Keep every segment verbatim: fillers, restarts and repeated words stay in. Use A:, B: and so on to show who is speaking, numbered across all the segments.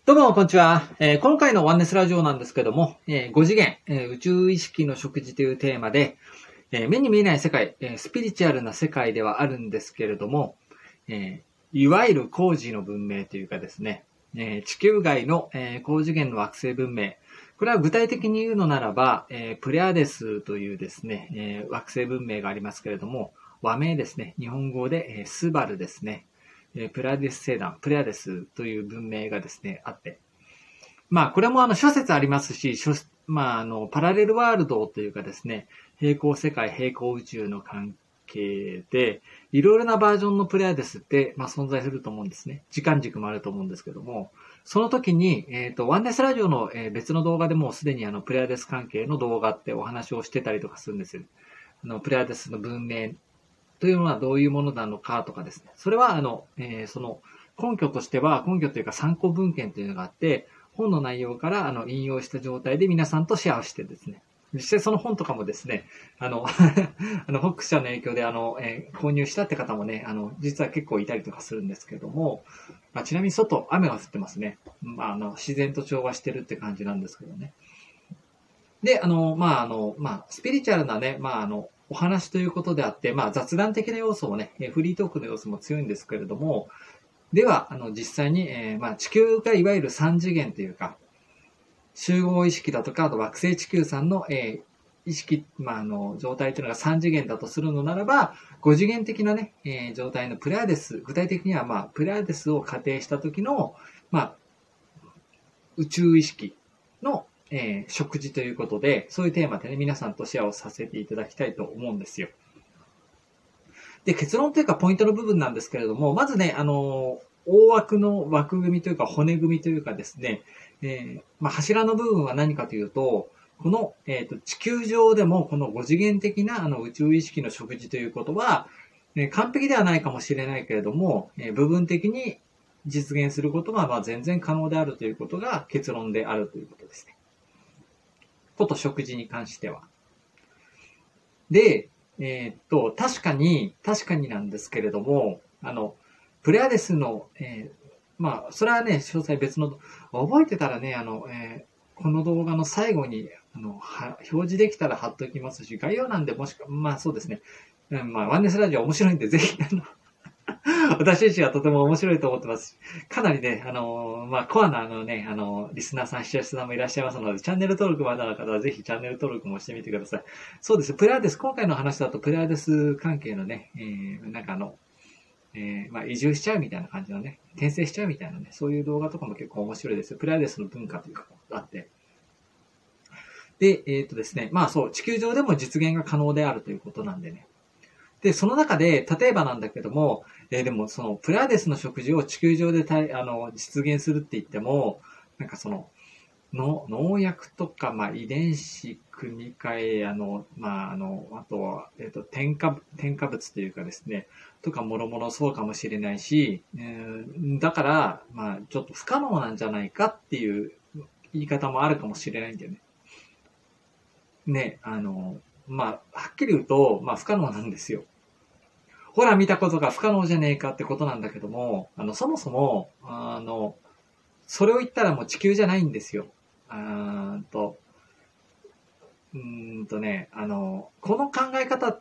A: どうも、こんにちは。えー今回のワンネスラジオなんですけども、えーご次元、えー宇宙意識の食事というテーマで、えー目に見えない世界、えースピリチュアルな世界ではあるんですけれども、えーいわゆる高次の文明というかですね、えー地球外の、えー高次元の惑星文明、これは具体的に言うのならば、えープレアデスというですね、えー惑星文明がありますけれども、和名ですね、日本語で、えースバルですね。えープラデス星団、プレアデスという文明がですね、あって、まあ、これもあの諸説ありますし、諸まあ、あの、パラレルワールドというかですね、平行世界、平行宇宙の関係で、いろいろなバージョンのプレアデスって、まあ、存在すると思うんですね。時間軸もあると思うんですけども、その時に、えっと、ワンネスラジオの、えー別の動画でもうすでにあの、プレアデス関係の動画ってお話をしてたりとかするんですよ。あの、プレアデスの文明というのはどういうものなのかとかですね。それは、あの、えーその、根拠としては、根拠というか参考文献というのがあって、本の内容からあの引用した状態で皆さんとシェアしてですね。実際その本とかもですね、あの、あの、ホックス社の影響であの、えー購入したって方もね、あの、実は結構いたりとかするんですけども、まあ、ちなみに外、雨が降ってますね。まあ、あの、自然と調和してるって感じなんですけどね。で、あの、まあ、あの、まあ、スピリチュアルなね、まあ、あの、お話ということであって、まあ、雑談的な要素もね、フリートークの要素も強いんですけれども、では、あの、実際に、えーまあ、地球がいわゆる三次元というか、集合意識だとか、あと惑星地球さんの、えー意識、まあ、あの、状態というのが三次元だとするのならば、五次元的なね、えー状態のプレアデス、具体的には、まあ、プレアデスを仮定した時の、まあ、宇宙意識の、えー食事ということで、そういうテーマでね、皆さんとシェアをさせていただきたいと思うんですよ。で、結論というかポイントの部分なんですけれども、まずね、あの、大枠の枠組みというか骨組みというかですね、えーまあ、柱の部分は何かというと、この、えーと、地球上でもこの五次元的なあの宇宙意識の食事ということは、えー完璧ではないかもしれないけれども、えー部分的に実現することがまあ全然可能であるということが結論であるということですね。こと食事に関しては。で、えーっと、確かに、確かになんですけれども、あの、プレアデスの、えーまあ、それはね、詳細別の、覚えてたらね、あの、えーこの動画の最後に、あの、は表示できたら貼っときますし、概要欄でもしか、まあそうですね。うん、まあ、ワンネスラジオ面白いんで、ぜひ、あの、私自身はとても面白いと思ってます。かなりね、あのーまあ、コアなあのね、あのーリスナーさん、視聴者さんもいらっしゃいますので、チャンネル登録まだの方はぜひチャンネル登録もしてみてください。そうです。プレアデス、今回の話だとプレアデス関係のね、えー、なんかあの、えー、まあ、移住しちゃうみたいな感じのね、転生しちゃうみたいなね、そういう動画とかも結構面白いですよ。プレアデスの文化というか、あって。で、えっ、とですね、まあそう、地球上でも実現が可能であるということなんでね。で、その中で、例えばなんだけども、えーでもそのプラデスの食事を地球上でたいあの実現するって言っても、なんかその、の農薬とか、まあ、遺伝子組み換え、あの、まあ、あの、あとは、えっ、と、添加、添加物というかですね、とかもろもろそうかもしれないし、えーだから、まあ、ちょっと不可能なんじゃないかっていう言い方もあるかもしれないんだよね。ね、あの、まあ、はっきり言うと、まあ、不可能なんですよ。ほら見たことが不可能じゃねえかってことなんだけども、あの、そもそも、あの、それを言ったらもう地球じゃないんですよ。あーと、うーんとね、あの、この考え方って、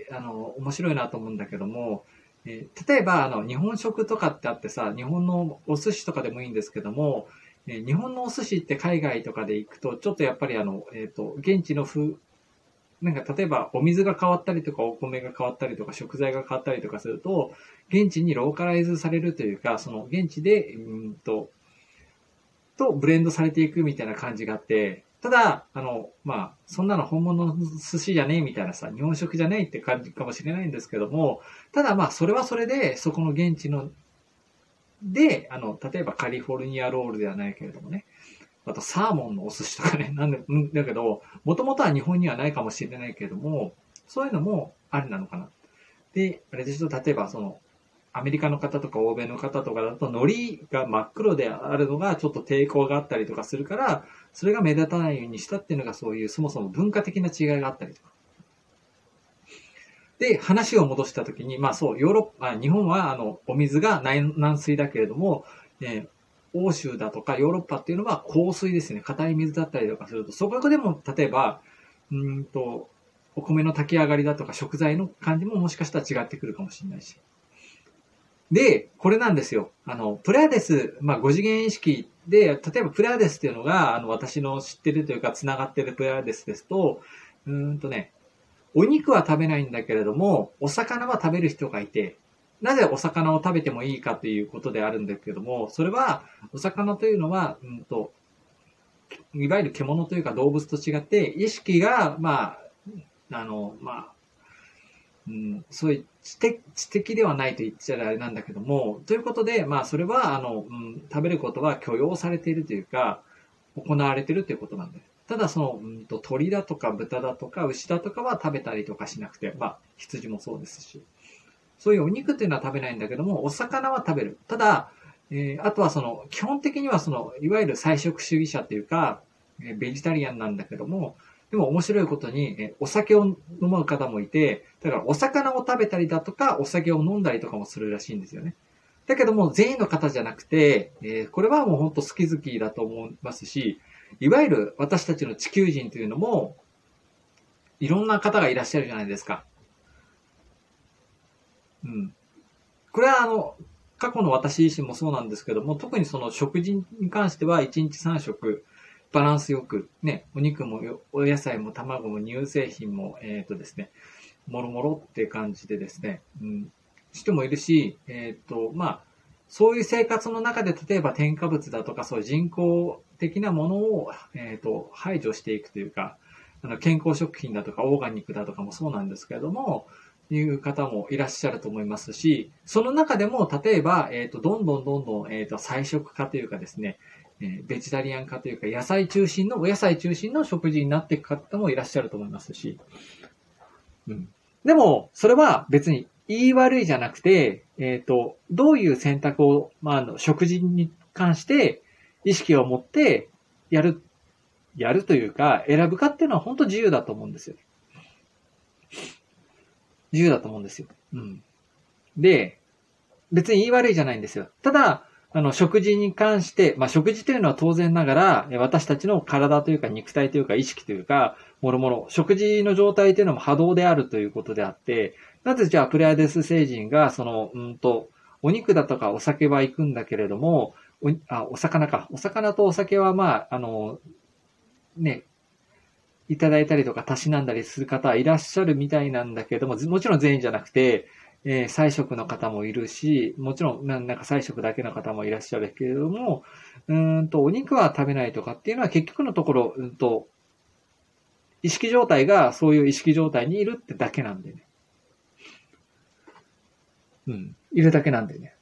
A: あの、面白いなと思うんだけども、えー例えば、あの、日本食とかってあってさ、日本のお寿司とかでもいいんですけども、えー日本のお寿司って海外とかで行くと、ちょっとやっぱりあの、えっと、現地の風、なんか例えばお水が変わったりとかお米が変わったりとか食材が変わったりとかすると、現地にローカライズされるというか、その現地で、うんと、とブレンドされていくみたいな感じがあって、ただ、あの、まあ、そんなの本物の寿司じゃねえみたいなさ、日本食じゃないって感じかもしれないんですけども、ただまあ、それはそれで、そこの現地の、で、あの、例えばカリフォルニアロールではないけれどもね、あとサーモンのお寿司とかね、なんで、んだけど、もともとは日本にはないかもしれないけれども、そういうのもありなのかな。で、あれでしょ、例えばその、アメリカの方とか欧米の方とかだと、海苔が真っ黒であるのがちょっと抵抗があったりとかするから、それが目立たないようにしたっていうのがそういうそもそも文化的な違いがあったりとか。で、話を戻したときに、まあそう、ヨーロッパ、日本はあの、お水が軟水だけれども、えー欧州だとかヨーロッパっていうのは硬水ですね。硬い水だったりとかすると、そこでも例えば、うんと、お米の炊き上がりだとか食材の感じももしかしたら違ってくるかもしれないし。で、これなんですよ。あの、プレアデス、まあ、ご次元意識で、例えばプレアデスっていうのが、あの、私の知ってるというか、繋がってるプレアデスですと、うーんとね、お肉は食べないんだけれども、お魚は食べる人がいて、なぜお魚を食べてもいいかということであるんだけども、それは、お魚というのは、うんと、いわゆる獣というか動物と違って、意識が、まあ、あの、まあ、うん、そういう知的、知的ではないと言っちゃあれなんだけども、ということで、まあ、それは、あの、うん、食べることは許容されているというか、行われているということなんだよ。ただ、その、うんと、鳥だとか豚だとか牛だとかは食べたりとかしなくて、まあ、羊もそうですし、そういうお肉っていうのは食べないんだけども、お魚は食べる。ただ、えー、あとはその、基本的にはその、いわゆる菜食主義者っていうか、えーベジタリアンなんだけども、でも面白いことに、えーお酒を飲む方もいて、だからお魚を食べたりだとか、お酒を飲んだりとかもするらしいんですよね。だけども、全員の方じゃなくて、えーこれはもう本当好き好きだと思いますし、いわゆる私たちの地球人というのも、いろんな方がいらっしゃるじゃないですか。うん。これはあの、過去の私自身もそうなんですけども、特にその食事に関してはいちにちさん食、バランスよく、ね、お肉もお野菜も卵も乳製品も、えっ、とですね、もろもろっていう感じでですね、うん、人もいるし、えっ、と、まあ、そういう生活の中で例えば添加物だとかそういう人工的なものを、えっ、と、排除していくというか、あの健康食品だとかオーガニックだとかもそうなんですけれども、いう方もいらっしゃると思いますし、その中でも、例えば、えっ、と、どんどんどんどん、えっ、と、菜食化というかですね、えーベジタリアン化というか、野菜中心の、お野菜中心の食事になっていく方もいらっしゃると思いますし、うん。でも、それは別に言い悪いじゃなくて、えっ、と、どういう選択を、まあ、あの、食事に関して意識を持ってやる、やるというか、選ぶかっていうのは本当自由だと思うんですよ。自由だと思うんですよ。うん。で、別に言い悪いじゃないんですよ。ただ、あの、食事に関して、まあ、食事というのは当然ながら、私たちの体というか肉体というか意識というか、もろもろ、食事の状態というのも波動であるということであって、なぜじゃあプレアデス星人が、その、うんと、お肉だとかお酒は行くんだけれども、お、あ、お魚か。お魚とお酒はまあ、あの、ね、いただいたりとか、たしなんだりする方はいらっしゃるみたいなんだけども、もちろん全員じゃなくて、えー、菜食の方もいるし、もちろんなんか菜食だけの方もいらっしゃるけれども、うーんと、お肉は食べないとかっていうのは結局のところ、うんと、意識状態がそういう意識状態にいるってだけなんでね。うん。いるだけなんでね。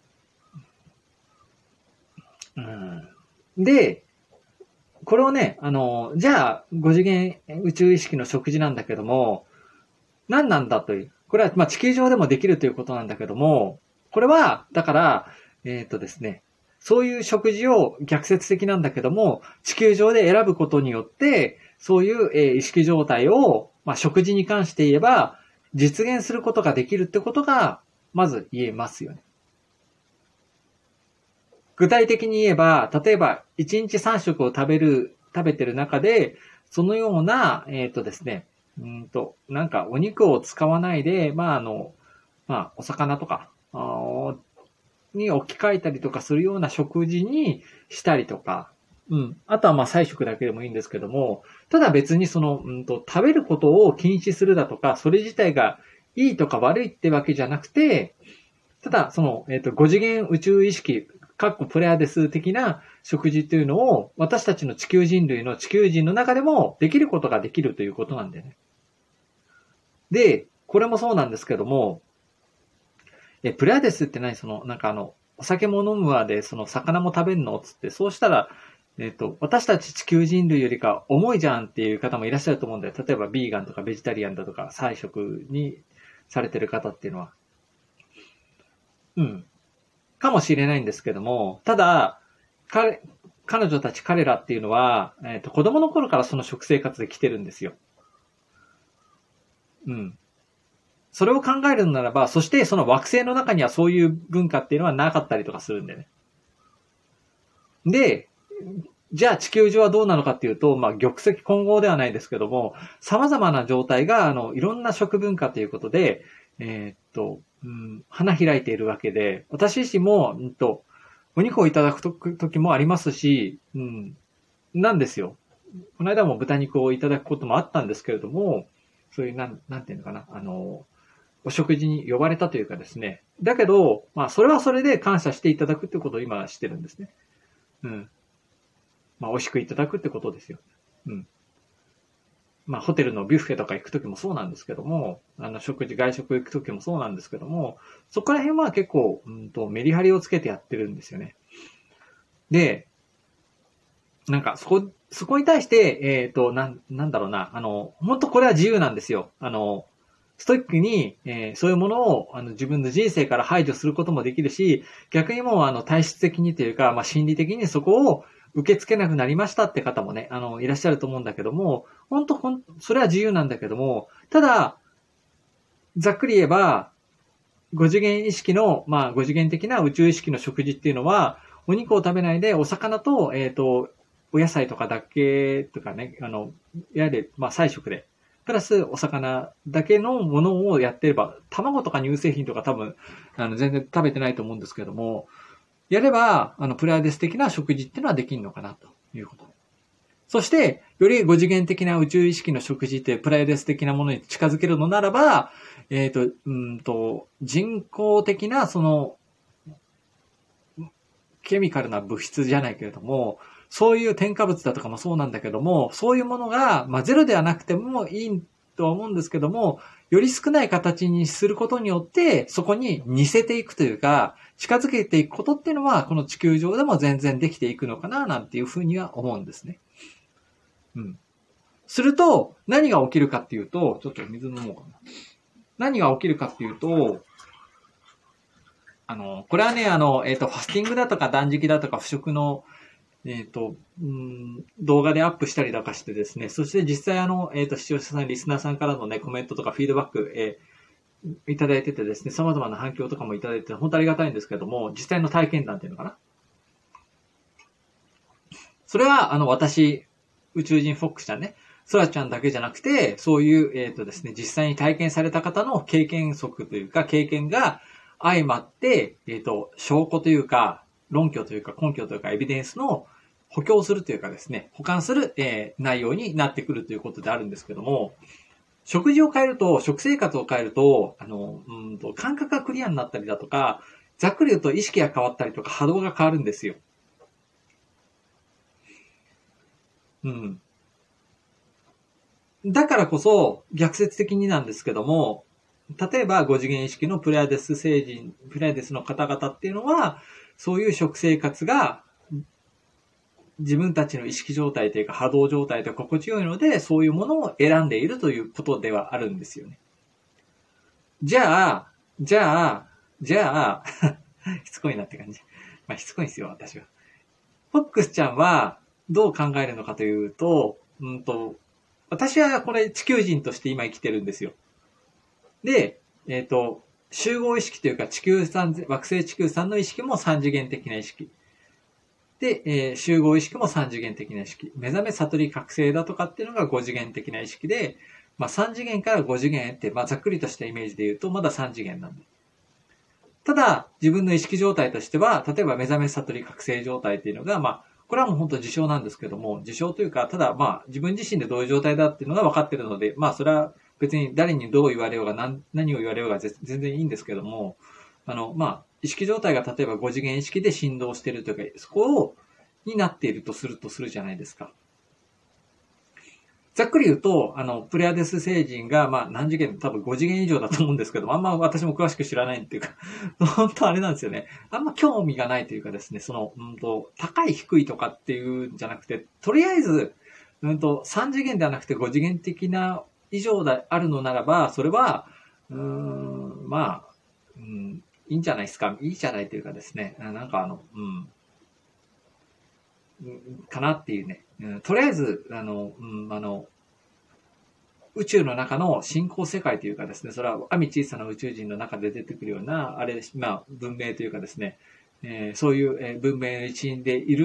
A: うん。で、これをね、あの、じゃあ、ご次元宇宙意識の食事なんだけども、何なんだという。これは、まあ、地球上でもできるということなんだけども、これは、だから、えっとですね、そういう食事を逆説的なんだけども、地球上で選ぶことによって、そういう、えー意識状態を、まあ、食事に関して言えば、実現することができるってことが、まず言えますよね。具体的に言えば、例えば、いちにちさん食を食べる、食べてる中で、そのような、えっとですね、うんと、なんかお肉を使わないで、まあ、あの、まあ、お魚とか、あーに置き換えたりとかするような食事にしたりとか、うん。あとはまあ菜食だけでもいいんですけども、ただ別にその、うんと、食べることを禁止するだとか、それ自体がいいとか悪いってわけじゃなくて、ただその、えっと、ご次元宇宙意識、かっこプレアデス的な食事というのを、私たちの地球人類の地球人の中でもできることができるということなんでね。で、これもそうなんですけども、え、プレアデスって何その、なんかあの、お酒も飲むわで、その魚も食べんのつって、そうしたら、えっと、私たち地球人類よりか重いじゃんっていう方もいらっしゃると思うんだよ。例えば、ビーガンとかベジタリアンだとか、菜食にされてる方っていうのは。うん。かもしれないんですけども、ただ、彼、彼女たち彼らっていうのは、えっと、子供の頃からその食生活で来てるんですよ。うん。それを考えるならば、そしてその惑星の中にはそういう文化っていうのはなかったりとかするんでね。 で、じゃあ地球上はどうなのかっていうと、まあ、玉石混合ではないですけども、様々な状態が、あの、いろんな食文化ということで、えーっと、うん、花開いているわけで、私自身も、うんと、お肉をいただくと時もありますし、うん、なんですよ。この間も豚肉をいただくこともあったんですけれども、そういう、なん、なんていうのかな、あの、お食事に呼ばれたというかですね。だけど、まあ、それはそれで感謝していただくってことを今してるんですね。うん。まあ、美味しくいただくってことですよ。うん。まあ、ホテルのビュッフェとか行くときもそうなんですけども、あの、食事、外食行くときもそうなんですけども、そこら辺は結構、うんと、メリハリをつけてやってるんですよね。で、なんか、そこ、そこに対して、えっと、なん、なんだろうな、あの、本当これは自由なんですよ。あの、ストイックに、えーそういうものをあの自分の人生から排除することもできるし、逆にもうあの体質的にというか、まあ、心理的にそこを受け付けなくなりましたって方もね、あの、いらっしゃると思うんだけども、本当ほん、それは自由なんだけども、ただ、ざっくり言えば、ご次元意識の、まあ、ご次元的な宇宙意識の食事っていうのは、お肉を食べないで、お魚と、えっと、お野菜とかだけとかね、あの、いわゆる、まあ、菜食で、プラスお魚だけのものをやってれば、卵とか乳製品とか多分、あの、全然食べてないと思うんですけども、やれば、あの、プライデス的な食事っていうのはできるのかな、ということ。そして、よりご次元的な宇宙意識の食事ってプライデス的なものに近づけるのならば、えっ、と、うんと、人工的な、その、ケミカルな物質じゃないけれども、そういう添加物だとかもそうなんだけども、そういうものが、まあ、ゼロではなくてもいいとは思うんですけども、より少ない形にすることによって、そこに似せていくというか、近づけていくことっていうのは、この地球上でも全然できていくのかな、なんていうふうには思うんですね。うん。すると、何が起きるかっていうと、ちょっと水飲もうかな。何が起きるかっていうと、あの、これはね、あの、えっ、と、ファスティングだとか断食だとか不食の、えっ、と、うん、動画でアップしたりとかしてですね、そして実際あの、えっ、と、視聴者さん、リスナーさんからのね、コメントとかフィードバック、えー、いただいててですね、様々な反響とかもいただいて、本当ありがたいんですけども、実際の体験談っていうのかな。それは、あの、私、宇宙人フォックスちゃんね、ソラちゃんだけじゃなくて、そういう、えっ、とですね、実際に体験された方の経験則というか、経験が相まって、えっ、と、証拠というか、論拠というか、根拠というか、エビデンスの補強するというかですね、補完する、えー内容になってくるということであるんですけども、食事を変えると、食生活を変えると、あの、うんと、感覚がクリアになったりだとか、ざっくり言うと意識が変わったりとか波動が変わるんですよ。うん。だからこそ、逆説的になんですけども、例えばご次元意識のプライデス星人、プライデスの方々っていうのは、そういう食生活が自分たちの意識状態というか波動状態と心地よいので、そういうものを選んでいるということではあるんですよね。じゃあ、じゃあ、じゃあ、しつこいなって感じ。まあ、しつこいんですよ、私は。フォックスちゃんはどう考えるのかというと、うんと、私はこれ地球人として今生きてるんですよ。で、えっ、と、集合意識というか地球さん、惑星地球さんの意識も三次元的な意識。で、えー集合意識も三次元的な意識。目覚め悟り覚醒だとかっていうのが五次元的な意識で、まあ三次元から五次元って、まあざっくりとしたイメージで言うとまだ三次元なんで。ただ、自分の意識状態としては、例えば目覚め悟り覚醒状態っていうのが、まあ、これはもう本当自称なんですけども、自称というか、ただまあ、自分自身でどういう状態だっていうのが分かってるので、まあ、それは別に誰にどう言われようが何、何を言われようが全然いいんですけども、あの、まあ、意識状態が例えばご次元意識で振動しているというか、そこを、になっているとするとするじゃないですか。ざっくり言うと、あの、プレアデス星人が、まあ、何次元、多分ご次元以上だと思うんですけども、あんま私も詳しく知らないっていうか、本当あれなんですよね。あんま興味がないというかですね、その、うんと、高い低いとかっていうんじゃなくて、とりあえず、うんと、さん次元ではなくてご次元的な以上であるのならば、それは、うーん、まあ、うん、いいんじゃないですか。いいじゃないというかですね、なんかあの、うん、かなっていうね。うん、とりあえず、あの、うん、あの、宇宙の中の信仰世界というかですね、それは網小さな宇宙人の中で出てくるような、あれ、まあ、文明というかですね、えーそういう文明の一員でいるって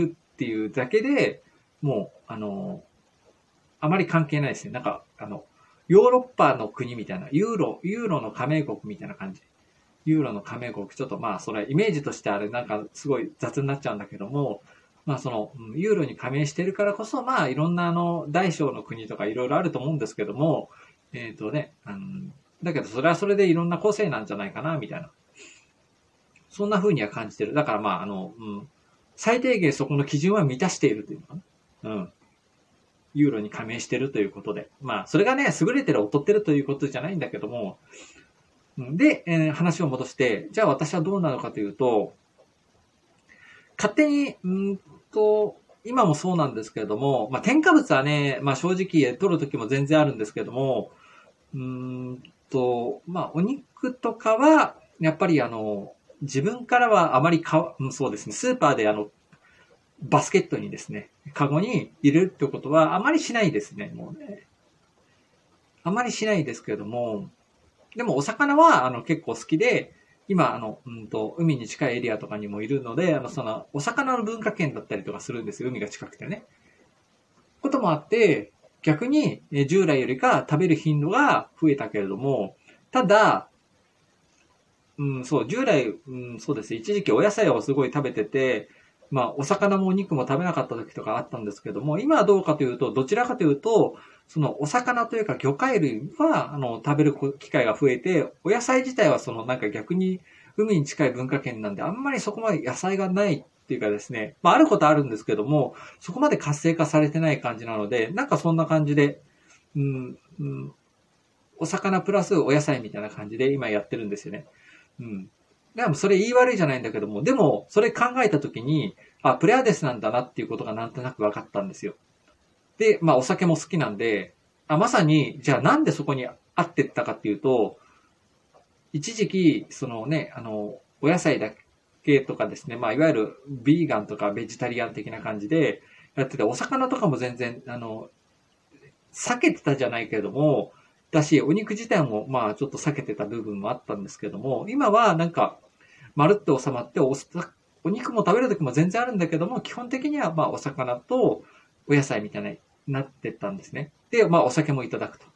A: っていうだけで、もう、あの、あまり関係ないですね。なんか、あの、ヨーロッパの国みたいな、ユーロ、ユーロの加盟国みたいな感じ。ユーロの加盟国、ちょっとまあ、それ、イメージとしてあれ、なんか、すごい雑になっちゃうんだけども、まあ、その、ユーロに加盟してるからこそ、まあ、いろんな、あの、大小の国とかいろいろあると思うんですけども、えっとね、あの、だけど、それはそれでいろんな個性なんじゃないかな、みたいな。そんな風には感じてる。だからまあ、あの、うん、最低限そこの基準は満たしているというのかな。うん。ユーロに加盟しているということで。まあ、それがね、優れてる、劣ってるということじゃないんだけども。で、えー、話を戻して、じゃあ私はどうなのかというと、勝手に、うんと、今もそうなんですけれども、まあ、添加物はね、まあ正直取るときも全然あるんですけれども、うんと、まあ、お肉とかは、やっぱりあの、自分からはあまり買わ、そうですね、スーパーであの、バスケットにですね、カゴに入れるってことはあまりしないですね、もうね。あまりしないですけれども、でもお魚はあの結構好きで、今あの、うんと、海に近いエリアとかにもいるので、あの、その、お魚の文化圏だったりとかするんですよ、海が近くてね。こともあって、逆に従来よりか食べる頻度が増えたけれども、ただ、うん、そう、従来、うん、そうですね、一時期お野菜をすごい食べてて、まあ、お魚もお肉も食べなかった時とかあったんですけども、今はどうかというと、どちらかというと、そのお魚というか魚介類は、あの、食べる機会が増えて、お野菜自体はそのなんか逆に海に近い文化圏なんで、あんまりそこまで野菜がないっていうかですね、まあ、あることあるんですけども、そこまで活性化されてない感じなので、なんかそんな感じで、うん、うん、お魚プラスお野菜みたいな感じで今やってるんですよね。うん。でもそれ言い悪いじゃないんだけども、でもそれ考えたときに、あ、プレアデスなんだなっていうことがなんとなく分かったんですよ。で、まあお酒も好きなんで、あ、まさに、じゃあなんでそこに合ってったかっていうと、一時期、そのね、あの、お野菜だけとかですね、まあいわゆるビーガンとかベジタリアン的な感じでやってて、お魚とかも全然、あの、避けてたじゃないけれども、だし、お肉自体もまあちょっと避けてた部分もあったんですけども、今はなんか、まるっと収まってお、お肉も食べるときも全然あるんだけども、基本的にはまあお魚とお野菜みたいになってったんですね。で、まあお酒もいただくと。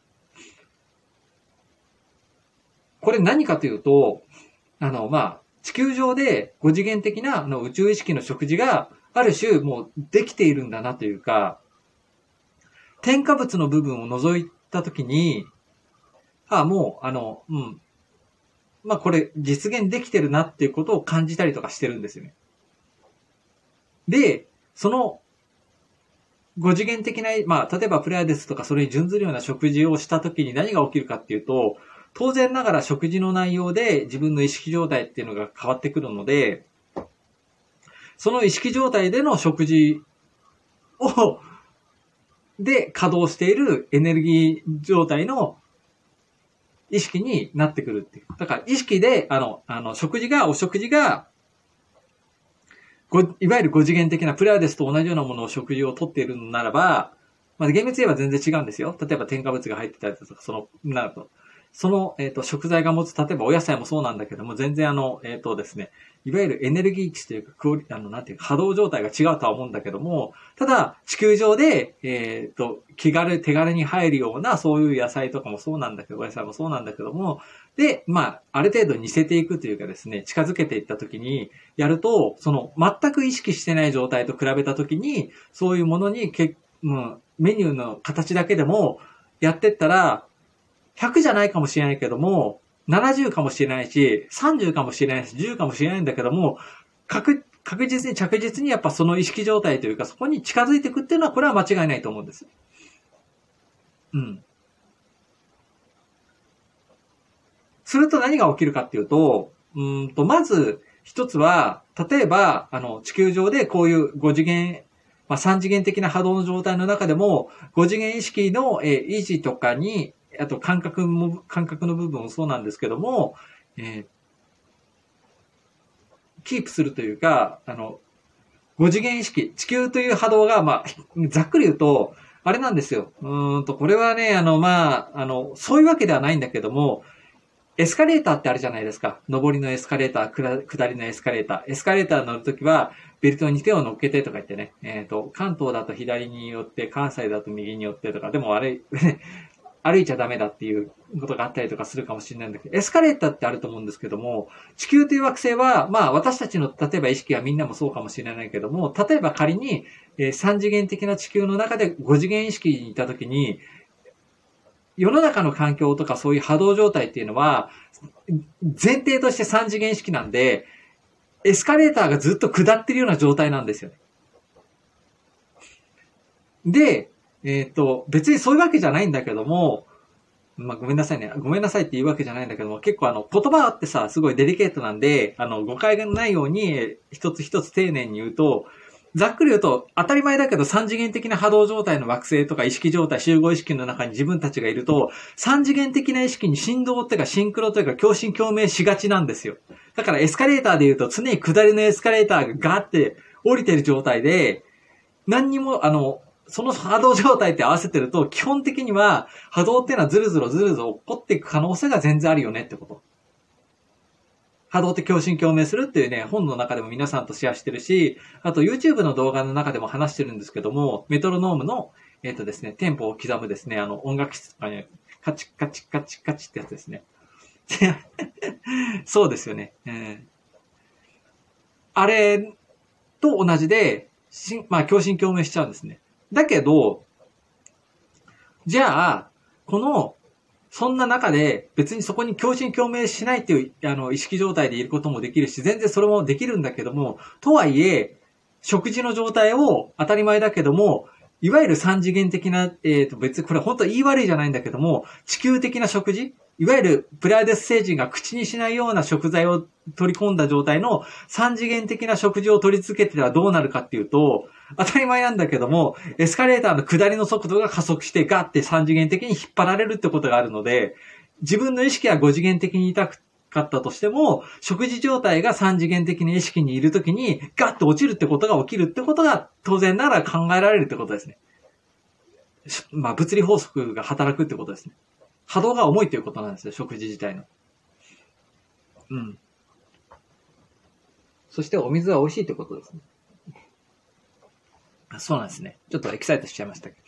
A: これ何かというと、あの、まあ、地球上でご次元的なあの宇宙意識の食事がある種もうできているんだなというか、添加物の部分を除いたときに、ああ、もう、あの、うん。まあこれ実現できてるなっていうことを感じたりとかしてるんですよね。で、そのご次元的な、まあ例えばプレアデスとかそれに準ずるような食事をしたときに何が起きるかっていうと、当然ながら食事の内容で自分の意識状態っていうのが変わってくるので、その意識状態での食事を、で稼働しているエネルギー状態の意識になってくるっていう。だから意識で、あの、あの、食事が、お食事が、ごいわゆるご次元的なプレアデスと同じようなものを食事をとっているのならば、まあ、厳密に言えば全然違うんですよ。例えば添加物が入ってたりとか、その、なると。その、えっ、ー、と、食材が持つ、例えばお野菜もそうなんだけども、全然あの、えっ、ー、とですね、いわゆるエネルギー値というか、クオリ、あの、なんていうか、波動状態が違うとは思うんだけども、ただ、地球上で、えっ、ー、と、気軽、手軽に入るような、そういう野菜とかもそうなんだけど、お野菜もそうなんだけども、で、まあ、ある程度似せていくというかですね、近づけていったときに、やると、その、全く意識してない状態と比べたときに、そういうものにけ、うん、メニューの形だけでも、やってったら、ひゃくじゃないかもしれないけども、ななじゅうかもしれないし、さんじゅうかもしれないし、じゅうかもしれないんだけども、確、確実に着実にやっぱその意識状態というか、そこに近づいていくっていうのは、これは間違いないと思うんです。うん。すると何が起きるかっていうと、うんと、まず、一つは、例えば、あの、地球上でこういうご次元、まあ、さん次元的な波動の状態の中でも、ご次元意識の、えー、維持とかに、あと感覚も、感覚の部分もそうなんですけども、えー、キープするというか、あの、ご次元意識、地球という波動が、まあ、ざっくり言うと、あれなんですよ。うーんと、これはね、あの、まあ、あの、そういうわけではないんだけども、エスカレーターってあるじゃないですか。上りのエスカレーター、下りのエスカレーター。エスカレーター乗るときは、 ベルトに手を乗っけてとか言ってね、えっと、関東だと左に寄って、関西だと右に寄ってとか、でもあれ、歩いちゃダメだっていうことがあったりとかするかもしれないんだけど、エスカレーターってあると思うんですけども、地球という惑星は、まあ私たちの例えば意識はみんなもそうかもしれないけども、例えば仮に、えー、さん次元的な地球の中でご次元意識にいたときに、世の中の環境とかそういう波動状態っていうのは、前提としてさん次元意識なんで、エスカレーターがずっと下ってるような状態なんですよね。で、えっと、別にそういうわけじゃないんだけども、まあ、ごめんなさいね。ごめんなさいって言うわけじゃないんだけども、結構あの、言葉ってさ、すごいデリケートなんで、あの、誤解がないように、一つ一つ丁寧に言うと、ざっくり言うと、当たり前だけど三次元的な波動状態の惑星とか意識状態、集合意識の中に自分たちがいると、三次元的な意識に振動っていうかシンクロというか共振共鳴しがちなんですよ。だからエスカレーターで言うと、常に下りのエスカレーターがガーって降りてる状態で、何にも、あの、その波動状態って合わせてると、基本的には波動っていうのはずるずるずるずる起こっていく可能性が全然あるよねってこと。波動って共振共鳴するっていうね、本の中でも皆さんとシェアしてるし、あと YouTube の動画の中でも話してるんですけども、メトロノームの、えっとですね、テンポを刻むですね、あの音楽室とかね、カチッカチッカチッカチってやつですね。そうですよね。えー、あれと同じで、まあ共振共鳴しちゃうんですね。だけど、じゃあ、この、そんな中で別にそこに共振共鳴しないっていうあの意識状態でいることもできるし、全然それもできるんだけども、とはいえ、食事の状態を当たり前だけども、いわゆる三次元的な、えっと別にこれ本当言い悪いじゃないんだけども、地球的な食事、いわゆるプライデス星人が口にしないような食材を取り込んだ状態の三次元的な食事を取り付けてはどうなるかっていうと、当たり前なんだけども、エスカレーターの下りの速度が加速してガッて三次元的に引っ張られるってことがあるので、自分の意識はご次元的にいたかったとしても、食事状態が三次元的な意識にいるときにガッと落ちるってことが起きるってことが当然ながら考えられるってことですね。まあ物理法則が働くってことですね。波動が重いということなんですよ、食事自体の。うん。そしてお水は美味しいってことですね。そうなんですね。ちょっとエキサイトしちゃいましたけど。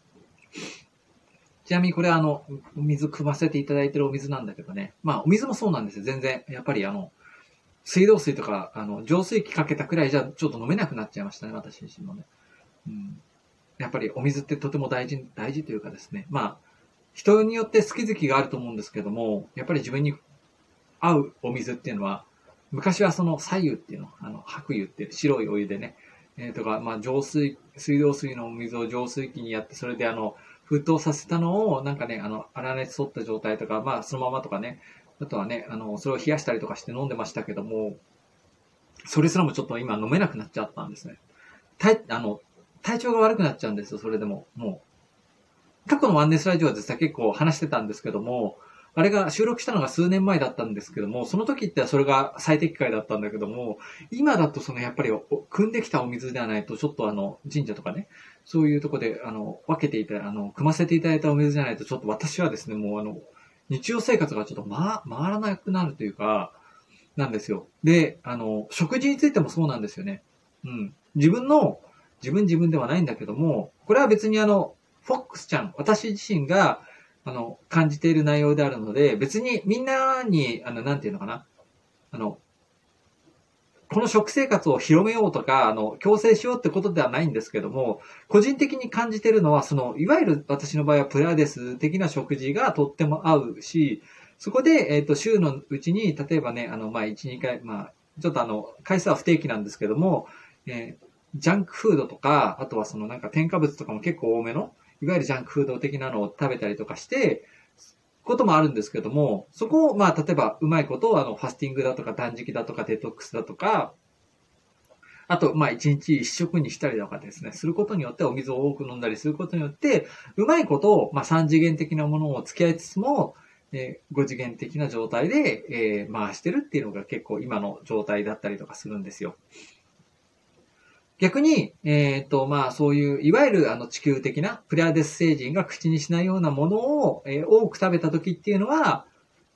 A: ちなみにこれあの、お水汲ませていただいてるお水なんだけどね。まあお水もそうなんですよ。全然。やっぱりあの、水道水とか、あの、浄水器かけたくらいじゃちょっと飲めなくなっちゃいましたね、私自身もね。うん。やっぱりお水ってとても大事、大事というかですね。まあ、人によって好き好きがあると思うんですけども、やっぱり自分に合うお水っていうのは、昔はその左右っていうの、あの、白湯っていう白いお湯でね、えー、とか、まあ、浄水、水道水のお水を浄水器にやって、それであの、沸騰させたのを、なんかね、あの、粗熱取った状態とか、まあ、そのままとかね、あとはね、あの、それを冷やしたりとかして飲んでましたけども、それすらもちょっと今飲めなくなっちゃったんですね。体、あの、体調が悪くなっちゃうんですよ、それでも。もう。過去のワンネスラジオは実は結構話してたんですけども、あれが収録したのが数年前だったんですけども、その時ってそれが最適解だったんだけども、今だとそのやっぱり汲んできたお水ではないと、ちょっとあの、神社とかね、そういうとこであの、分けていた、あの、汲ませていただいたお水じゃないと、ちょっと私はですね、もうあの、日常生活がちょっと回、回らなくなるというか、なんですよ。で、あの、食事についてもそうなんですよね。うん。自分の、自分自分ではないんだけども、これは別にあの、フォックスちゃん、私自身が、あの、感じている内容であるので、別にみんなに、あの、なんていうのかな。あの、この食生活を広めようとか、あの、強制しようってことではないんですけども、個人的に感じているのは、その、いわゆる私の場合はプラデス的な食事がとっても合うし、そこで、えっと、週のうちに、例えばね、あの、まあ、いち、にかい、まあ、ちょっとあの、回数は不定期なんですけども、えー、ジャンクフードとか、あとはそのなんか添加物とかも結構多めの、いわゆるジャンクフード的なのを食べたりとかして、こともあるんですけども、そこを、まあ、例えば、うまいことを、あの、ファスティングだとか、断食だとか、デトックスだとか、あと、まあ、一日一食にしたりとかですね、することによって、お水を多く飲んだりすることによって、うまいことを、まあ、三次元的なものを付き合いつつも、えー、五次元的な状態で、えー、回してるっていうのが結構今の状態だったりとかするんですよ。逆に、えっと、まあ、そういう、いわゆるあの地球的なプレアデス星人が口にしないようなものを、えー、多く食べた時っていうのは、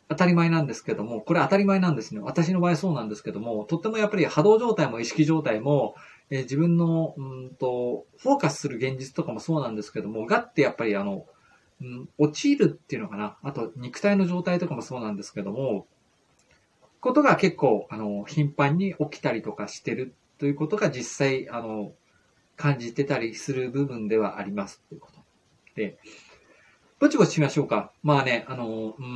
A: 当たり前なんですけども、これ当たり前なんですね。私の場合そうなんですけども、とってもやっぱり波動状態も意識状態も、えー自分の、うんと、フォーカスする現実とかもそうなんですけども、がってやっぱりあの、うん、陥るっていうのかな。あと、肉体の状態とかもそうなんですけども、ことが結構、あの、頻繁に起きたりとかしてるということが実際、あの、感じてたりする部分ではありますということ。で、ぼちぼちしましょうか。まあね、あの、うん、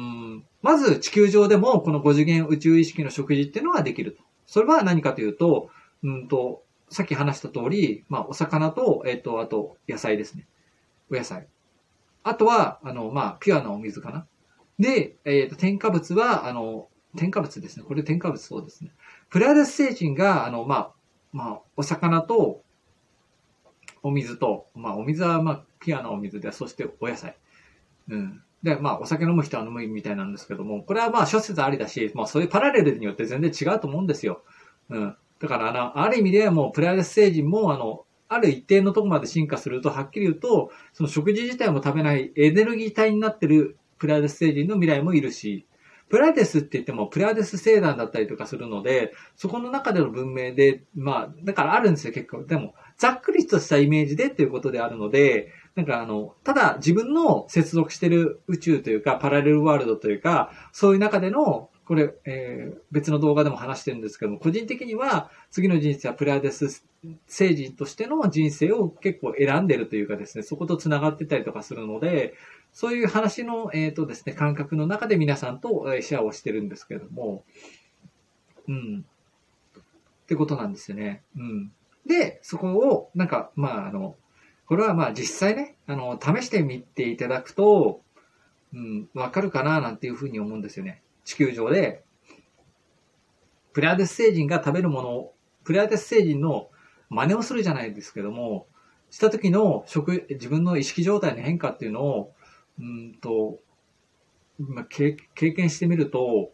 A: まず地球上でもこのご次元宇宙意識の食事っていうのができると。それは何かというと、うんと、さっき話した通り、まあ、お魚と、えっと、あと、野菜ですね。お野菜。あとは、あの、まあ、ピュアなお水かな。で、えっと、添加物は、あの、添加物ですね。これ添加物そうですね。プライドス星人が、あの、まあ、まあ、お魚と、お水と、まあ、お水は、まあ、ピュアなお水で、そしてお野菜。うん。で、まあ、お酒飲む人は飲むみたいなんですけども、これはまあ、諸説ありだし、まあ、そういうパラレルによって全然違うと思うんですよ。うん。だから、あの、ある意味ではもう、プライドス星人も、あの、ある一定のところまで進化すると、はっきり言うと、その食事自体も食べないエネルギー体になってるプライドス星人の未来もいるし、プライデスって言っても、プライデス星団だったりとかするので、そこの中での文明で、まあ、だからあるんですよ、結構。でも、ざっくりとしたイメージでっていうことであるので、なんかあの、ただ自分の接続してる宇宙というか、パラレルワールドというか、そういう中での、これ、えー、別の動画でも話してるんですけども、個人的には、次の人生はプライデス星人としての人生を結構選んでるというかですね、そこと繋がってたりとかするので、そういう話の、えっとですね、感覚の中で皆さんとシェアをしてるんですけれども、うん。ってことなんですよね。うん。で、そこを、なんか、まあ、あの、これはまあ実際ね、あの、試してみていただくと、うん、わかるかななんていうふうに思うんですよね。地球上で、プライデス星人が食べるものを、プライデス星人の真似をするじゃないですけども、した時の食、自分の意識状態の変化っていうのを、うんと、まあ、経験してみると、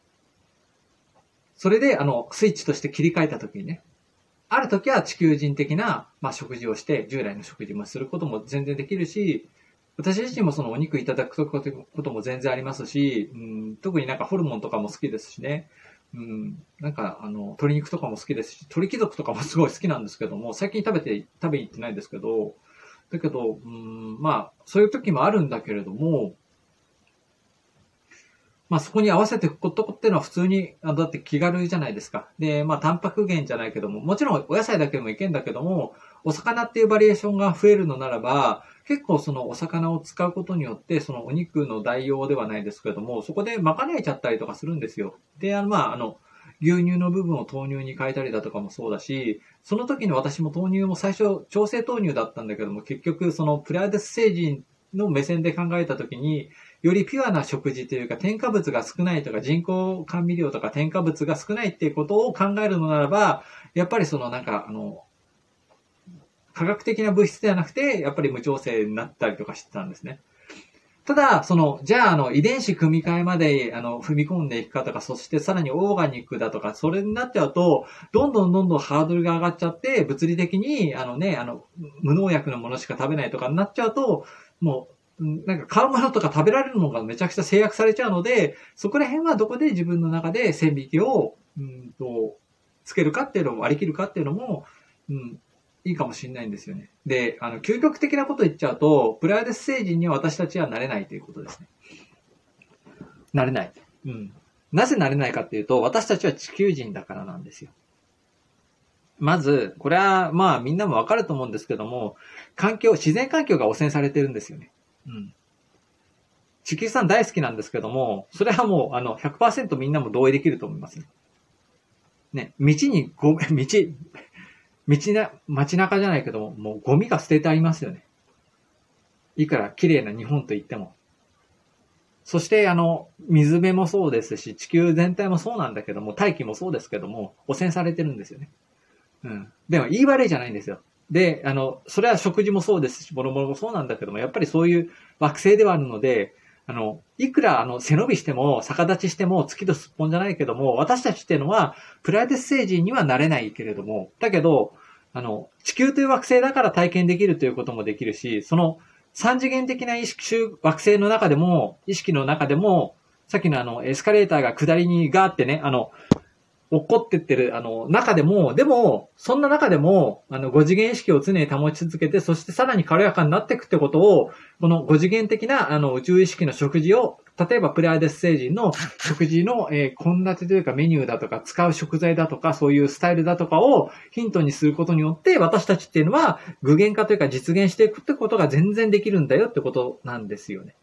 A: それで、あの、スイッチとして切り替えた時にね、ある時は地球人的な、まあ、食事をして、従来の食事もすることも全然できるし、私自身もそのお肉いただくことも全然ありますし、うん、特になんかホルモンとかも好きですしね。うん、なんかあの、鶏肉とかも好きですし、鳥貴族とかもすごい好きなんですけども、最近食べて、食べに行ってないですけど、だけど、うん、まあ、そういう時もあるんだけれども、まあそこに合わせていくことっていうのは普通に、だって気軽じゃないですか。で、まあタンパク源じゃないけども、もちろんお野菜だけでもいけんだけども、お魚っていうバリエーションが増えるのならば、結構そのお魚を使うことによって、そのお肉の代用ではないですけども、そこで賄えちゃったりとかするんですよ。で、あの、まあ、あの、牛乳の部分を豆乳に変えたりだとかもそうだし、その時に私も豆乳も最初調整豆乳だったんだけども、結局そのプライデス星人の目線で考えた時に、よりピュアな食事というか、添加物が少ないとか、人工甘味料とか添加物が少ないっていうことを考えるのならば、やっぱりそのなんか、あの、科学的な物質ではなくて、やっぱり無調整になったりとかしてたんですね。ただ、その、じゃあ、あの、遺伝子組み換えまで、あの、踏み込んでいくかとか、そしてさらにオーガニックだとか、それになっちゃうと、どんどんどんどんハードルが上がっちゃって、物理的に、あのね、あの、無農薬のものしか食べないとかになっちゃうと、もう、なんか買うものとか食べられるのがめちゃくちゃ制約されちゃうので、そこら辺はどこで自分の中で線引きを、うんと、つけるかっていうのを割り切るかっていうのも、うん、いいかもしれないんですよね。で、あの、究極的なこと言っちゃうと、プライドス星人には私たちはなれないということですね。なれない。うん。なぜなれないかっていうと、私たちは地球人だからなんですよ。まず、これは、まあ、みんなもわかると思うんですけども、環境、自然環境が汚染されてるんですよね。うん。地球さん大好きなんですけども、それはもう、あの、ひゃくパーセントみんなも同意できると思います。ね、道にご、道、道な、街中じゃないけども、もうゴミが捨ててありますよね。いくら綺麗な日本と言っても。そして、あの、水辺もそうですし、地球全体もそうなんだけども、大気もそうですけども、汚染されてるんですよね。うん。でも、言い悪いじゃないんですよ。で、あの、それは食事もそうですし、もろもろもそうなんだけども、やっぱりそういう惑星ではあるので、あの、いくら、あの、背伸びしても、逆立ちしても、月とすっぽんじゃないけども、私たちっていうのは、プライデス星人にはなれないけれども、だけど、あの、地球という惑星だから体験できるということもできるし、その、三次元的な意識、惑星の中でも、意識の中でも、 さっきのあの、エスカレーターが下りにガーってね、あの、落っこってってる、あの、中でも、でも、そんな中でも、あの、ご次元意識を常に保ち続けて、そしてさらに軽やかになっていくってことを、このご次元的な、あの、宇宙意識の食事を、例えばプレアデス星人の食事の、えー、献立というかメニューだとか、使う食材だとか、そういうスタイルだとかをヒントにすることによって、私たちっていうのは具現化というか実現していくってことが全然できるんだよってことなんですよね。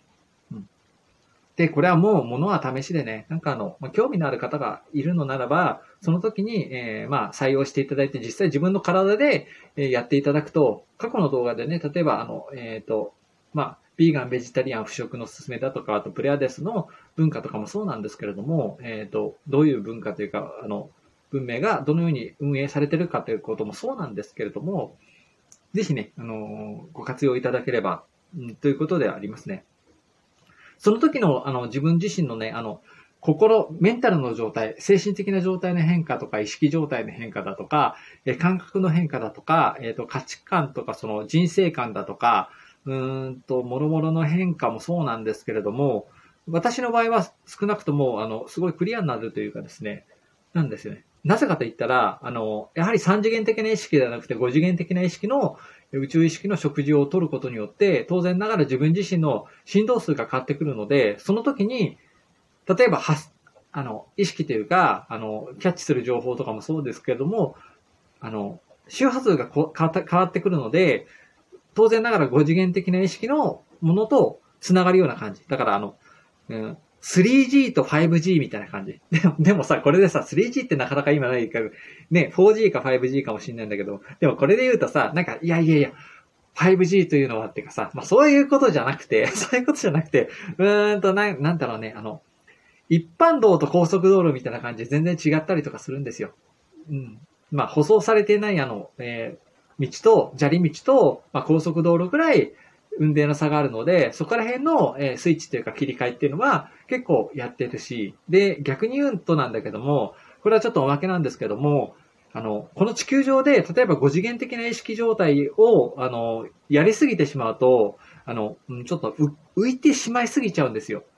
A: で、これはもう物は試しでね、なんかあの、まあ、興味のある方がいるのならば、その時に、えー、まあ、採用していただいて、実際自分の体で、えー、やっていただくと、過去の動画でね、例えばあの、えっ、ー、と、まあ、ビーガン、ベジタリアン、不食のすすめだとか、あとプレアデスの文化とかもそうなんですけれども、えっ、ー、と、どういう文化というか、あの、文明がどのように運営されているかということもそうなんですけれども、ぜひね、あのー、ご活用いただければ、うん、ということでありますね。その時の、あの、自分自身のね、あの、心、メンタルの状態、精神的な状態の変化とか、意識状態の変化だとか、え感覚の変化だとか、えっと、価値観とか、その人生観だとか、うーんと、諸々の変化もそうなんですけれども、私の場合は少なくとも、あの、すごいクリアになるというかですね、なんですよね。なぜかと言ったら、あの、やはり三次元的な意識ではなくて五次元的な意識の宇宙意識の食事を取ることによって、当然ながら自分自身の振動数が変わってくるので、その時に、例えば、はあの、意識というか、あの、キャッチする情報とかもそうですけれども、あの、周波数がこ変わった変わってくるので、当然ながら五次元的な意識のものと繋がるような感じ。だからあの、うん、スリージー と ファイブジー みたいな感じ。でも、でもさ、これでさ、スリージー ってなかなか今ないから、ね、フォージー か ファイブジー かもしれないんだけど、でもこれで言うとさ、なんか、いやいやいや、ファイブジー というのはっていうかさ、まあそういうことじゃなくて、そういうことじゃなくて、うーんと、な、なんだろうね、あの、一般道と高速道路みたいな感じで全然違ったりとかするんですよ。うん。まあ、舗装されていないあの、えー、道と、砂利道と、まあ、高速道路ぐらい運転の差があるので、そこら辺の、えー、スイッチというか切り替えっていうのは結構やってるし、で、逆に言うとなんだけども、これはちょっとおまけなんですけども、あの、この地球上で、例えばご次元的な意識状態を、あの、やりすぎてしまうと、あの、ちょっと浮いてしまいすぎちゃうんですよ。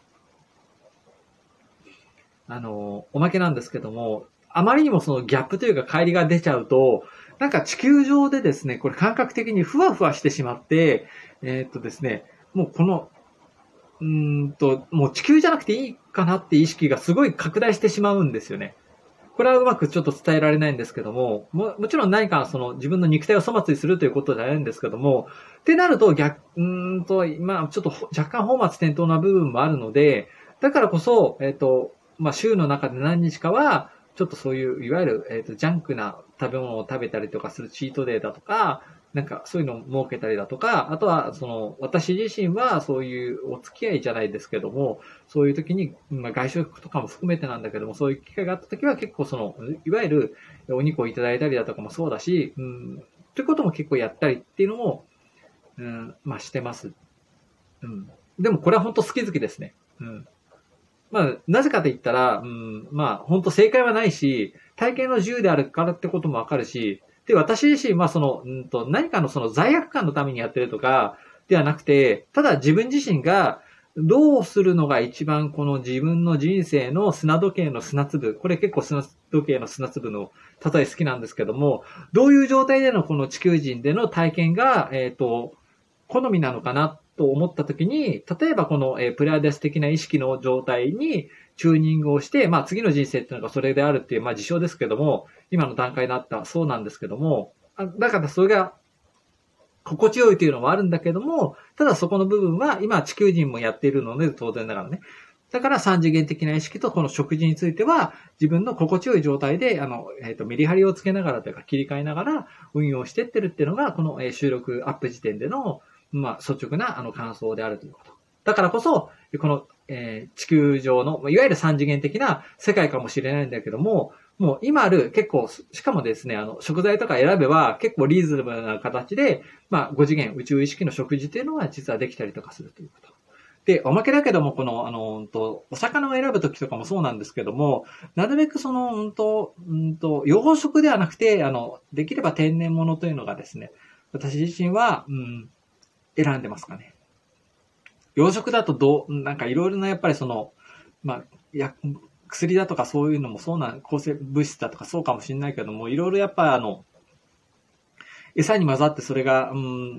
A: あの、おまけなんですけども、あまりにもそのギャップというか乖離が出ちゃうと、なんか地球上でですね、これ感覚的にふわふわしてしまって、えー、っとですね、もうこの、うーんと、もう地球じゃなくていいかなって意識がすごい拡大してしまうんですよね。これはうまくちょっと伝えられないんですけども、も、もちろん何かその自分の肉体を粗末にするということじゃないんですけども、ってなると逆、うーんと、まあちょっと若干本末転倒な部分もあるので、だからこそ、えっと、まあ週の中で何日かは、ちょっとそういう、いわゆる、えっと、ジャンクな食べ物を食べたりとかするチートデーだとか、なんかそういうのを設けたりだとか、あとは、その、私自身はそういうお付き合いじゃないですけども、そういう時に、まあ、外食とかも含めてなんだけども、そういう機会があった時は結構その、いわゆるお肉をいただいたりだとかもそうだし、うん、ということも結構やったりっていうのも、うん、まあしてます。うん。でもこれは本当好き好きですね。うん。まあ、なぜかと言ったら、うん、まあ、本当正解はないし、体験の自由であるからってこともわかるし、で、私自身はその、うんと、何かのその罪悪感のためにやってるとか、ではなくて、ただ自分自身がどうするのが一番この自分の人生の砂時計の砂粒、これ結構砂時計の砂粒の例え好きなんですけども、どういう状態でのこの地球人での体験が、えっと、好みなのかなと思ったときに、例えばこの、えー、プレアデス的な意識の状態にチューニングをして、まあ次の人生っていうのがそれであるっていう、まあ事象ですけども、今の段階になったそうなんですけども、だからそれが心地よいというのもあるんだけども、ただそこの部分は今地球人もやっているので当然ながらね。だから三次元的な意識とこの食事については自分の心地よい状態で、あの、えっと、メリハリをつけながらというか切り替えながら運用していってるっていうのがこの収録アップ時点でのまあ、率直なあの感想であるということ。だからこそ、この、えー、地球上の、いわゆる三次元的な世界かもしれないんだけども、もう今ある結構、しかもですね、あの、食材とか選べば結構リーズナブルな形で、まあ、ご次元宇宙意識の食事っていうのは実はできたりとかするということ。で、おまけだけども、この、あの、うんと、お魚を選ぶときとかもそうなんですけども、なるべくその、うんと、うんと、養殖ではなくて、あの、できれば天然物というのがですね、私自身は、うん、選んでますかね。養殖だとどう、なんかいろいろなやっぱりその、 まあ、や、薬だとかそういうのもそうな、抗生物質だとかそうかもしれないけども、いろいろやっぱあの、餌に混ざってそれが、うん、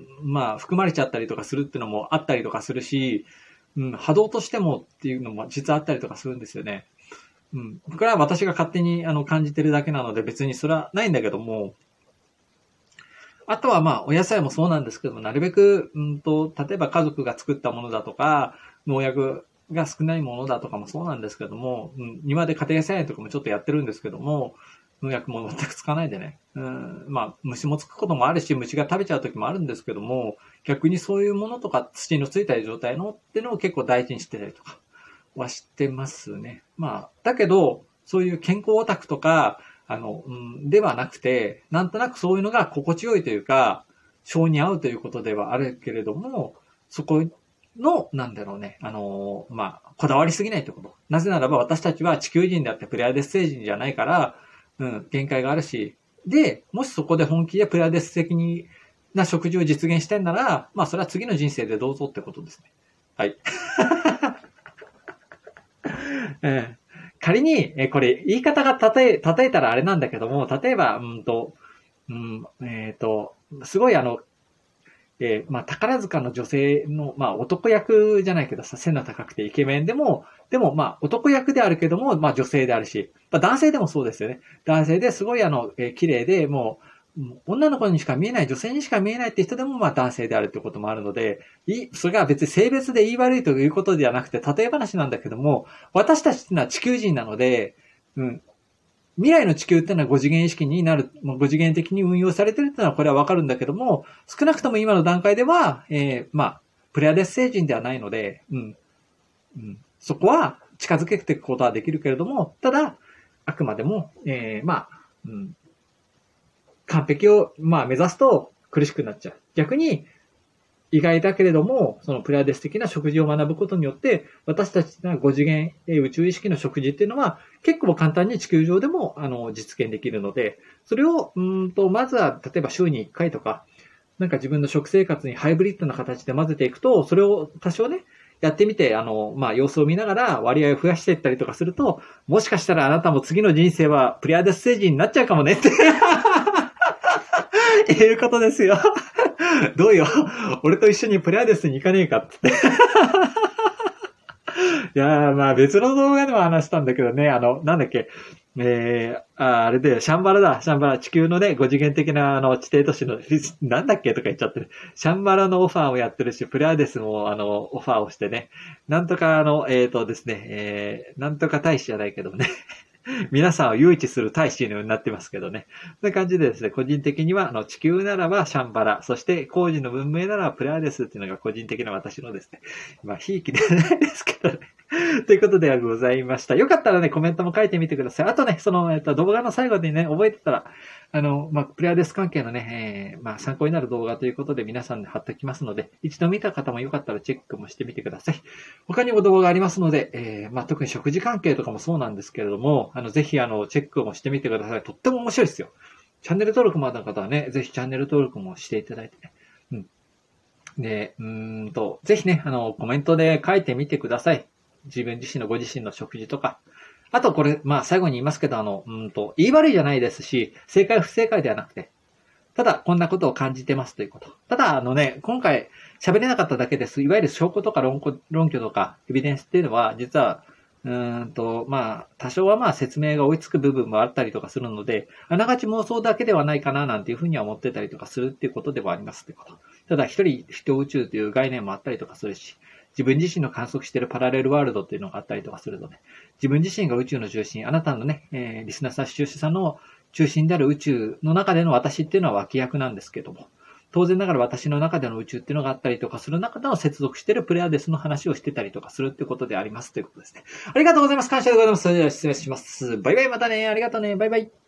A: まあ、含まれちゃったりとかするっていうのもあったりとかするし、うん、波動としてもっていうのも実はあったりとかするんですよね。うん。これは私が勝手にあの感じてるだけなので別にそれはないんだけども、あとはまあ、お野菜もそうなんですけども、なるべく、うんと、例えば家族が作ったものだとか、農薬が少ないものだとかもそうなんですけども、うん、庭で家庭菜園とかもちょっとやってるんですけども、農薬も全く使わないでね。うん、まあ、虫もつくこともあるし、虫が食べちゃう時もあるんですけども、逆にそういうものとか土のついた状態のっていうのを結構大事にしてたりとかはしてますね。まあ、だけど、そういう健康オタクとか、あの、うん、ではなくて、なんとなくそういうのが心地よいというか、性に合うということではあるけれども、そこの、なんだろうね、あの、まあ、こだわりすぎないということ。なぜならば私たちは地球人であってプレアデス星人じゃないから、うん、限界があるし、で、もしそこで本気でプレアデス的にな食事を実現してんなら、まあ、それは次の人生でどうぞってことですね。はい。えー仮に、え、これ、言い方が例え、例えたらあれなんだけども、例えば、うんと、うん、えっ、ー、と、すごいあの、えー、まあ、宝塚の女性の、まあ、男役じゃないけどさ、背の高くてイケメンでも、でも、まあ、男役であるけども、まあ、女性であるし、まあ、男性でもそうですよね。男性ですごいあの、えー、綺麗で、もう、女の子にしか見えない、女性にしか見えないって人でも、まあ男性であるってこともあるので、いそれが別に性別で言い悪いということではなくて、例え話なんだけども、私たちっていうのは地球人なので、うん、未来の地球っていうのはご次元意識になる、ご次元的に運用されてるっていうのはこれはわかるんだけども、少なくとも今の段階では、えー、まあ、プレアデス星人ではないので、うん、うん、そこは近づけていくことはできるけれども、ただ、あくまでも、えー、まあ、うん完璧を、まあ、目指すと苦しくなっちゃう。逆に、意外だけれども、そのプレアデス的な食事を学ぶことによって、私たちがご次元宇宙意識の食事っていうのは、結構簡単に地球上でも、あの、実現できるので、それを、うんと、まずは、例えば週にいっかいとか、なんか自分の食生活にハイブリッドな形で混ぜていくと、それを多少ね、やってみて、あの、まあ、様子を見ながら割合を増やしていったりとかすると、もしかしたらあなたも次の人生はプレアデス星人になっちゃうかもねって。いうことですよ。どうよ。俺と一緒にプレアデスに行かねえかって。いやー、まあ別の動画でも話したんだけどね、あの、なんだっけ、えー、あ, あれで、シャンバラだ、シャンバラ、地球のね、ご次元的な、あの、地底都市の、なんだっけとか言っちゃってる。シャンバラのオファーをやってるし、プレアデスも、あの、オファーをしてね、なんとか、あの、えっ、ー、とですね、えー、なんとか大使じゃないけどね。皆さんを誘致する大使のようになってますけどね。そんな感じでですね、個人的には、あの、地球ならばシャンバラ、そして工事の文明ならばプレアデスっていうのが個人的な私のですね、まあ、ひいきではないですけどね。ということではございました。よかったらね、コメントも書いてみてください。あとね、その、えっと、動画の最後にね、覚えてたら、あの、まあ、プレアデス関係のね、えー、まあ、参考になる動画ということで皆さんで貼っておきますので、一度見た方もよかったらチェックもしてみてください。他にも動画がありますので、えー、まあ、特に食事関係とかもそうなんですけれども、あの、ぜひ、あの、チェックもしてみてください。とっても面白いですよ。チャンネル登録まだの方はね、ぜひチャンネル登録もしていただいてね。うん。で、うーんと、ぜひね、あの、コメントで書いてみてください。自分自身のご自身の食事とか。あとこれ、まあ最後に言いますけど、あの、うんと、言い悪いじゃないですし、正解不正解ではなくて、ただこんなことを感じてますということ。ただ、あのね、今回喋れなかっただけです。いわゆる証拠とか論拠論拠とかエビデンスっていうのは、実は、うーんと、まあ、多少はまあ説明が追いつく部分もあったりとかするので、あながち妄想だけではないかななんていうふうには思ってたりとかするっていうことではありますってこと。ただ一人人宇宙という概念もあったりとかするし、自分自身の観測しているパラレルワールドっていうのがあったりとかするので、自分自身が宇宙の中心、あなたのね、えー、リスナーさん、視聴者さんの中心である宇宙の中での私っていうのは脇役なんですけども、当然ながら私の中での宇宙っていうのがあったりとかする中での接続しているプレアデスの話をしてたりとかするってことでありますということですね。ありがとうございます。感謝でございます。それでは失礼します。バイバイ、またね。ありがとうね。バイバイ。